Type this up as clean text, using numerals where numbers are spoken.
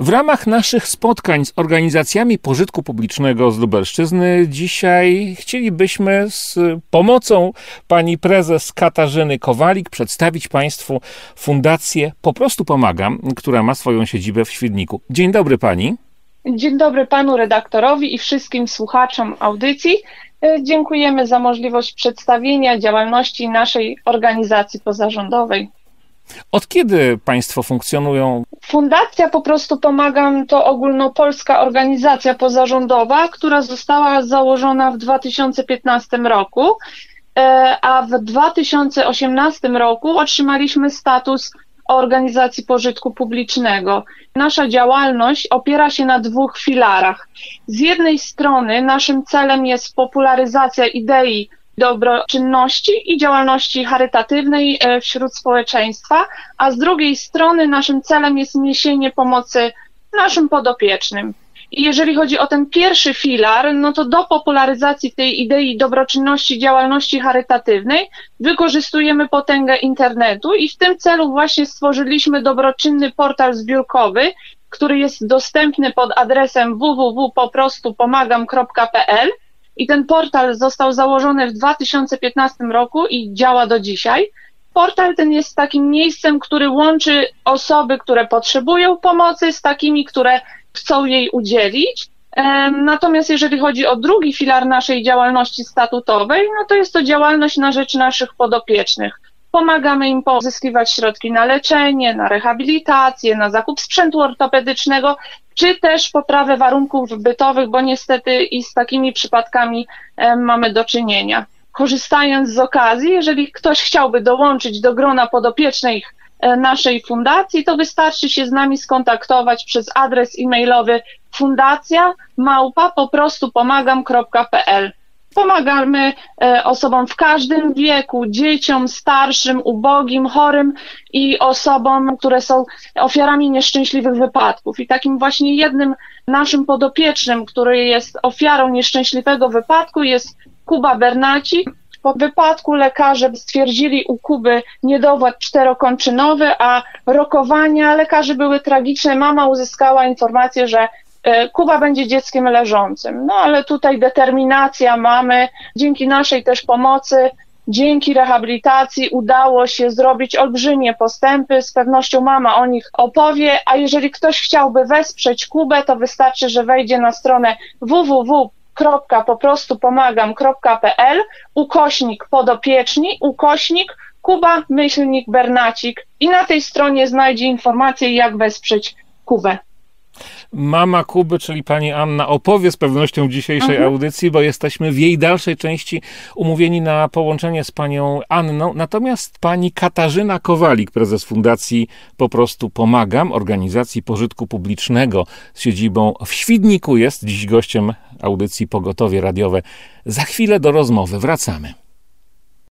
W ramach naszych spotkań z organizacjami pożytku publicznego z Lubelszczyzny dzisiaj chcielibyśmy z pomocą pani prezes Katarzyny Kowalik przedstawić państwu Fundację Po prostu Pomagam, która ma swoją siedzibę w Świdniku. Dzień dobry pani. Dzień dobry panu redaktorowi i wszystkim słuchaczom audycji. Dziękujemy za możliwość przedstawienia działalności naszej organizacji pozarządowej. Od kiedy państwo funkcjonują? Fundacja Po prostu Pomagam to ogólnopolska organizacja pozarządowa, która została założona w 2015 roku, a w 2018 roku otrzymaliśmy status organizacji pożytku publicznego. Nasza działalność opiera się na dwóch filarach. Z jednej strony naszym celem jest popularyzacja idei dobroczynności i działalności charytatywnej wśród społeczeństwa, a z drugiej strony naszym celem jest niesienie pomocy naszym podopiecznym. I jeżeli chodzi o ten pierwszy filar, no to do popularyzacji tej idei dobroczynności, działalności charytatywnej wykorzystujemy potęgę internetu i w tym celu właśnie stworzyliśmy dobroczynny portal zbiórkowy, który jest dostępny pod adresem www.poprostupomagam.pl. I ten portal został założony w 2015 roku i działa do dzisiaj. Portal ten jest takim miejscem, który łączy osoby, które potrzebują pomocy z takimi, które chcą jej udzielić. Natomiast jeżeli chodzi o drugi filar naszej działalności statutowej, no to jest to działalność na rzecz naszych podopiecznych. Pomagamy im pozyskiwać środki na leczenie, na rehabilitację, na zakup sprzętu ortopedycznego, czy też poprawę warunków bytowych, bo niestety i z takimi przypadkami mamy do czynienia. Korzystając z okazji, jeżeli ktoś chciałby dołączyć do grona podopiecznych naszej fundacji, to wystarczy się z nami skontaktować przez adres e-mailowy fundacja@poprostupomagam.pl. Pomagamy osobom w każdym wieku, dzieciom, starszym, ubogim, chorym i osobom, które są ofiarami nieszczęśliwych wypadków. I takim właśnie jednym naszym podopiecznym, który jest ofiarą nieszczęśliwego wypadku, jest Kuba Bernacik. Po wypadku lekarze stwierdzili u Kuby niedowład czterokończynowy, a rokowania lekarzy były tragiczne. Mama uzyskała informację, że Kuba będzie dzieckiem leżącym. No ale tutaj determinacja mamy, dzięki naszej też pomocy, dzięki rehabilitacji udało się zrobić olbrzymie postępy. Z pewnością mama o nich opowie, a jeżeli ktoś chciałby wesprzeć Kubę, to wystarczy, że wejdzie na stronę www.poprostupomagam.pl /podopieczni /Kuba-Bernacik i na tej stronie znajdzie informacje, jak wesprzeć Kubę. Mama Kuby, czyli pani Anna, opowie z pewnością w dzisiejszej audycji, bo jesteśmy w jej dalszej części umówieni na połączenie z panią Anną. Natomiast pani Katarzyna Kowalik, prezes Fundacji Po prostu Pomagam, organizacji pożytku publicznego z siedzibą w Świdniku, jest dziś gościem audycji Pogotowie Radiowe. Za chwilę do rozmowy wracamy.